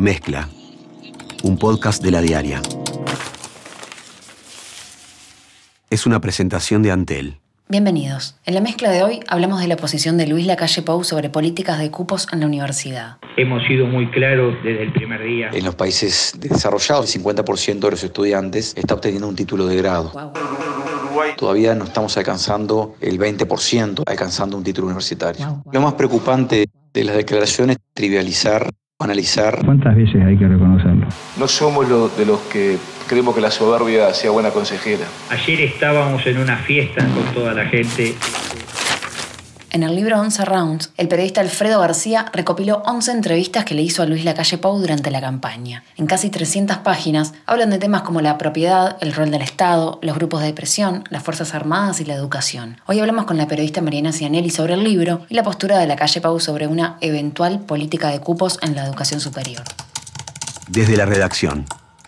Mezcla, un podcast de La Diaria. Es una presentación de Antel. Bienvenidos. En la mezcla de hoy hablamos de la posición de Luis Lacalle Pou sobre políticas de cupos en la universidad. Hemos sido muy claros desde el primer día. En los países desarrollados, el 50% de los estudiantes está obteniendo un título de grado. Wow. Todavía no estamos alcanzando el 20%, alcanzando un título universitario. Lo más preocupante de las declaraciones es trivializar, analizar. ¿Cuántas veces hay que reconocerlo? No somos de los que creemos que la soberbia sea buena consejera. Ayer estábamos en una fiesta con toda la gente. En el libro 11 Rounds, el periodista Alfredo García recopiló 11 entrevistas que le hizo a Luis Lacalle Pou durante la campaña. En casi 300 páginas hablan de temas como la propiedad, el rol del Estado, los grupos de presión, las Fuerzas Armadas y la educación. Hoy hablamos con la periodista Mariana Cianelli sobre el libro y la postura de Lacalle Pou sobre una eventual política de cupos en la educación superior. Desde la redacción.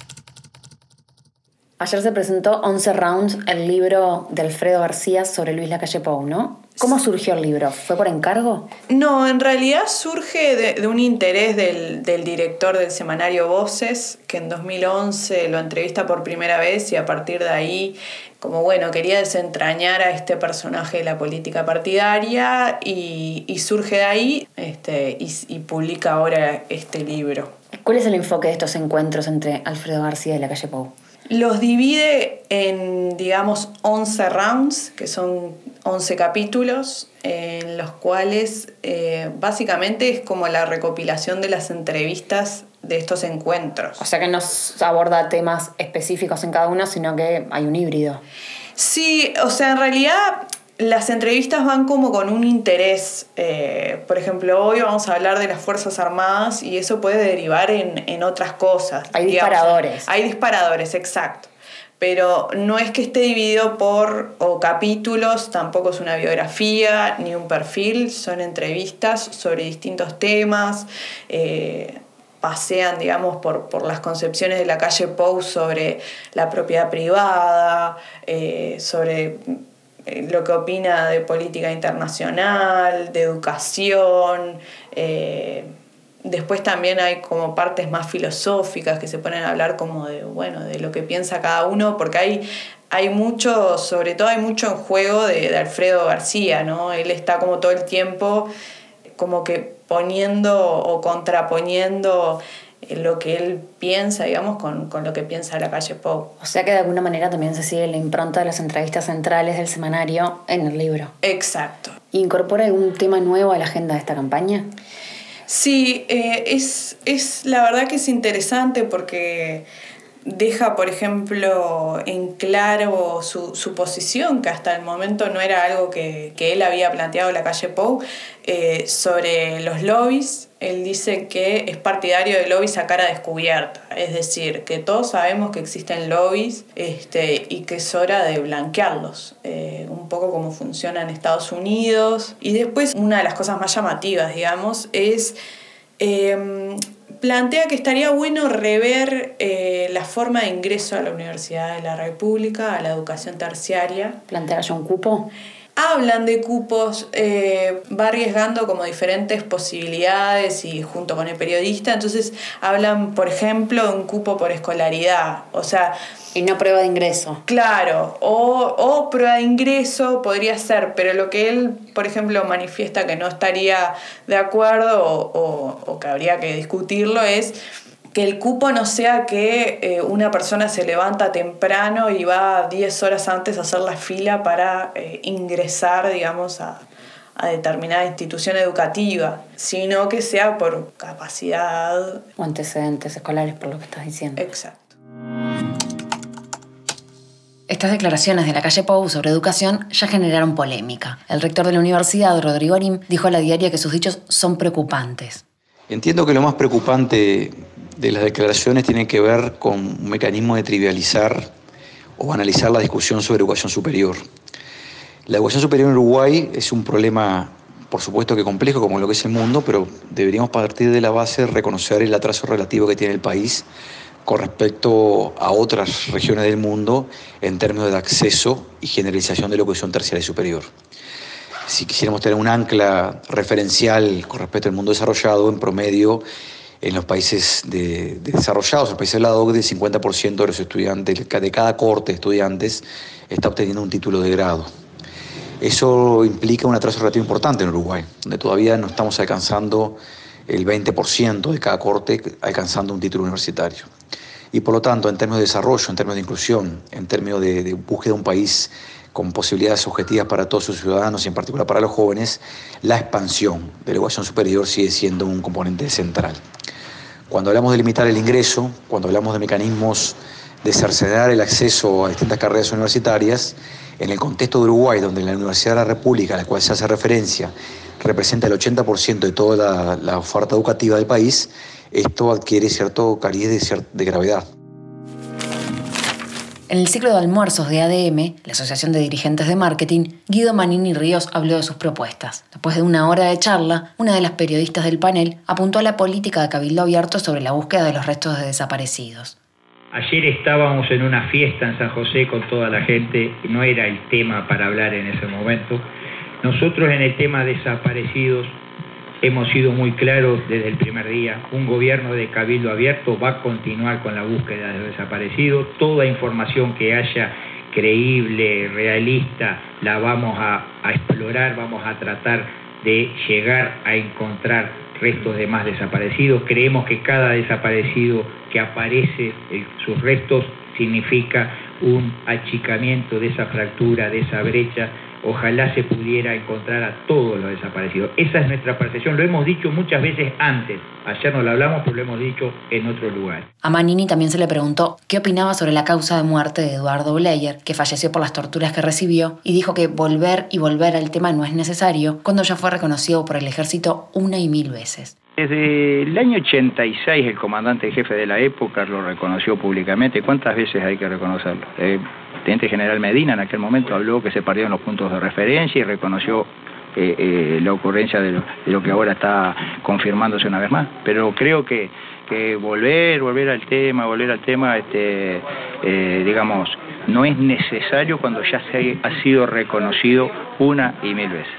Ayer se presentó 11 Rounds, el libro de Alfredo García sobre Luis Lacalle Pou, ¿no? ¿Cómo surgió el libro? ¿Fue por encargo? No, en realidad surge de un interés del director del semanario Voces, que en 2011 lo entrevista por primera vez y a partir de ahí, como bueno, quería desentrañar a este personaje de la política partidaria y surge de ahí y publica ahora este libro. ¿Cuál es el enfoque de estos encuentros entre Alfredo García y Lacalle Pou? Los divide en, 11 rounds, que son 11 capítulos, en los cuales básicamente es como la recopilación de las entrevistas de estos encuentros. O sea que no aborda temas específicos en cada uno, sino que hay un híbrido. Sí, o sea, en realidad las entrevistas van como con un interés. Por ejemplo, hoy vamos a hablar de las Fuerzas Armadas y eso puede derivar en otras cosas. Hay disparadores. Hay disparadores, exacto. Pero no es que esté dividido por capítulos, tampoco es una biografía ni un perfil, son entrevistas sobre distintos temas. Pasean, digamos, por las concepciones de Lacalle Pou sobre la propiedad privada, sobre lo que opina de política internacional, de educación. Después también hay como partes más filosóficas que se ponen a hablar como de lo que piensa cada uno, porque hay mucho, sobre todo hay mucho en juego de Alfredo García, ¿no? Él está como todo el tiempo como que poniendo o contraponiendo lo que él piensa, digamos, con lo que piensa Lacalle Pou. O sea que de alguna manera también se sigue la impronta de las entrevistas centrales del semanario en el libro. Exacto. ¿Incorpora algún tema nuevo a la agenda de esta campaña? Sí, es la verdad que es interesante porque deja, por ejemplo, en claro su posición, que hasta el momento no era algo que él había planteado Lacalle Pou, sobre los lobbies. Él dice que es partidario de lobbies a cara descubierta, es decir, que todos sabemos que existen lobbies y que es hora de blanquearlos, un poco como funciona en Estados Unidos. Y después, una de las cosas más llamativas, digamos, es plantea que estaría bueno rever la forma de ingreso a la Universidad de la República, a la educación terciaria. ¿Plantea ya un cupo? Hablan de cupos, va arriesgando como diferentes posibilidades y junto con el periodista, entonces hablan, por ejemplo, de un cupo por escolaridad, o sea... Y no prueba de ingreso. Claro, o prueba de ingreso podría ser, pero lo que él, por ejemplo, manifiesta que no estaría de acuerdo o que habría que discutirlo es que el cupo no sea que una persona se levanta temprano y va 10 horas antes a hacer la fila para ingresar, digamos, a determinada institución educativa, sino que sea por capacidad. O antecedentes escolares, por lo que estás diciendo. Exacto. Estas declaraciones de Lacalle Pou sobre educación ya generaron polémica. El rector de la universidad, Rodrigo Arim, dijo a La Diaria que sus dichos son preocupantes. Entiendo que lo más preocupante de las declaraciones tiene que ver con un mecanismo de trivializar o banalizar la discusión sobre educación superior. La educación superior en Uruguay es un problema, por supuesto que complejo, como lo que es el mundo, pero deberíamos partir de la base de reconocer el atraso relativo que tiene el país con respecto a otras regiones del mundo en términos de acceso y generalización de la educación terciaria y superior. Si quisiéramos tener un ancla referencial con respecto al mundo desarrollado, en promedio En los países desarrollados, en los países de la OCDE, el 50% de los estudiantes, de cada cohorte de estudiantes, está obteniendo un título de grado. Eso implica un atraso relativo importante en Uruguay, donde todavía no estamos alcanzando el 20% de cada cohorte alcanzando un título universitario. Y por lo tanto, en términos de desarrollo, en términos de inclusión, en términos de búsqueda de un país con posibilidades objetivas para todos sus ciudadanos y en particular para los jóvenes, la expansión de la educación superior sigue siendo un componente central. Cuando hablamos de limitar el ingreso, cuando hablamos de mecanismos de cercenar el acceso a distintas carreras universitarias, en el contexto de Uruguay, donde la Universidad de la República, a la cual se hace referencia, representa el 80% de toda la oferta educativa del país, esto adquiere cierto cariz de gravedad. En el ciclo de almuerzos de ADM, la Asociación de Dirigentes de Marketing, Guido Manini Ríos habló de sus propuestas. Después de una hora de charla, una de las periodistas del panel apuntó a la política de Cabildo Abierto sobre la búsqueda de los restos de desaparecidos. Ayer estábamos en una fiesta en San José con toda la gente, no era el tema para hablar en ese momento. Nosotros en el tema desaparecidos hemos sido muy claros desde el primer día. Un gobierno de Cabildo Abierto va a continuar con la búsqueda de los desaparecidos. Toda información que haya creíble, realista, la vamos a explorar, vamos a tratar de llegar a encontrar restos de más desaparecidos. Creemos que cada desaparecido que aparece, sus restos, significa un achicamiento de esa fractura, de esa brecha. Ojalá se pudiera encontrar a todos los desaparecidos. Esa es nuestra percepción. Lo hemos dicho muchas veces antes. Ayer no lo hablamos, pero lo hemos dicho en otro lugar. A Manini también se le preguntó qué opinaba sobre la causa de muerte de Eduardo Bleyer, que falleció por las torturas que recibió, y dijo que volver al tema no es necesario, cuando ya fue reconocido por el ejército 1 y 1000 veces. Desde el año 86 el comandante jefe de la época lo reconoció públicamente. ¿Cuántas veces hay que reconocerlo? El teniente general Medina en aquel momento habló que se perdieron los puntos de referencia y reconoció la ocurrencia de lo que ahora está confirmándose una vez más. Pero creo que volver al tema, digamos, no es necesario cuando ya ha sido reconocido 1 y 1000 veces.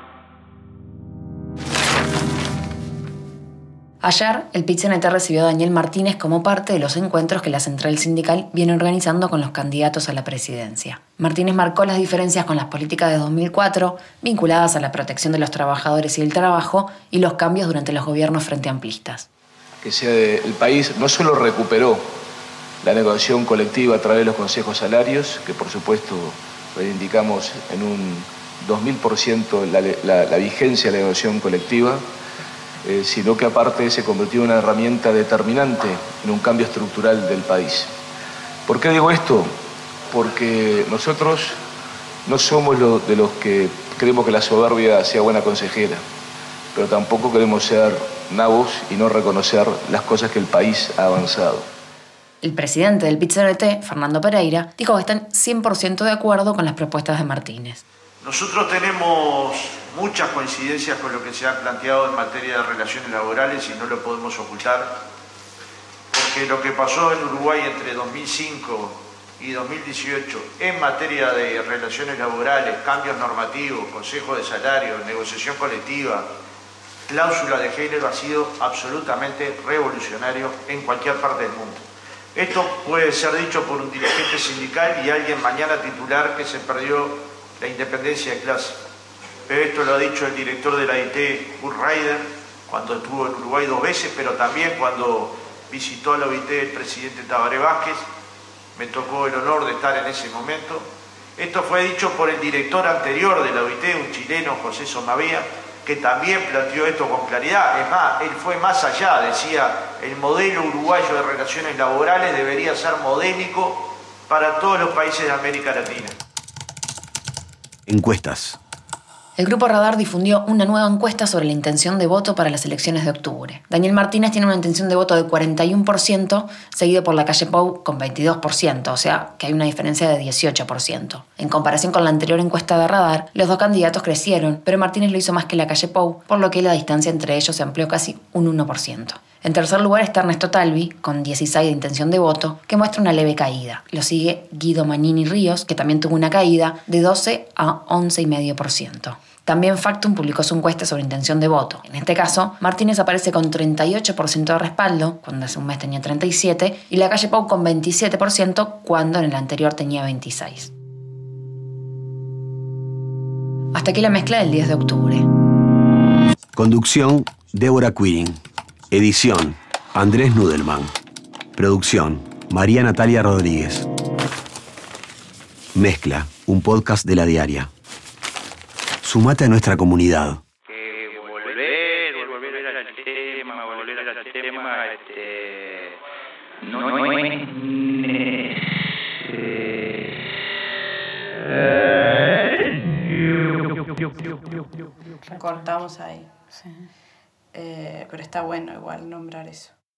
Ayer, el PIT-CNT recibió a Daniel Martínez como parte de los encuentros que la central sindical viene organizando con los candidatos a la presidencia. Martínez marcó las diferencias con las políticas de 2004, vinculadas a la protección de los trabajadores y el trabajo, y los cambios durante los gobiernos frente amplistas. El país no solo recuperó la negociación colectiva a través de los consejos salarios, que por supuesto reivindicamos en un 2000% la vigencia de la negociación colectiva, sino que aparte se convirtió en una herramienta determinante en un cambio estructural del país. ¿Por qué digo esto? Porque nosotros no somos de los que creemos que la soberbia sea buena consejera, pero tampoco queremos ser nabos y no reconocer las cosas que el país ha avanzado. El presidente del PIT-CNT, Fernando Pereira, dijo que están 100% de acuerdo con las propuestas de Martínez. Nosotros tenemos muchas coincidencias con lo que se ha planteado en materia de relaciones laborales y no lo podemos ocultar, porque lo que pasó en Uruguay entre 2005 y 2018 en materia de relaciones laborales, cambios normativos, consejo de salario, negociación colectiva, cláusula de género, ha sido absolutamente revolucionario en cualquier parte del mundo. Esto puede ser dicho por un dirigente sindical y alguien mañana titular que se perdió la independencia de clase. Pero esto lo ha dicho el director de la OIT, Kurt Ryder, cuando estuvo en Uruguay 2 veces, pero también cuando visitó la OIT el presidente Tabaré Vázquez. Me tocó el honor de estar en ese momento. Esto fue dicho por el director anterior de la OIT, un chileno, José Somavía, que también planteó esto con claridad. Es más, él fue más allá, decía, el modelo uruguayo de relaciones laborales debería ser modélico para todos los países de América Latina. Encuestas. El Grupo Radar difundió una nueva encuesta sobre la intención de voto para las elecciones de octubre. Daniel Martínez tiene una intención de voto de 41%, seguido por Lacalle Pou con 22%, o sea que hay una diferencia de 18%. En comparación con la anterior encuesta de Radar, los dos candidatos crecieron, pero Martínez lo hizo más que Lacalle Pou, por lo que la distancia entre ellos se amplió casi un 1%. En tercer lugar está Ernesto Talvi, con 16 de intención de voto, que muestra una leve caída. Lo sigue Guido Magnini Ríos, que también tuvo una caída de 12 a 11,5%. También Factum publicó su encuesta sobre intención de voto. En este caso, Martínez aparece con 38% de respaldo, cuando hace un mes tenía 37%, y Lacalle Pou con 27%, cuando en el anterior tenía 26%. Hasta aquí la mezcla del 10 de octubre. Conducción, Débora Quirin. Edición, Andrés Nudelman. Producción, María Natalia Rodríguez. Mezcla, un podcast de La Diaria. Sumate a nuestra comunidad. Volver al tema, no Cortamos ahí. Sí. Pero está bueno igual nombrar eso.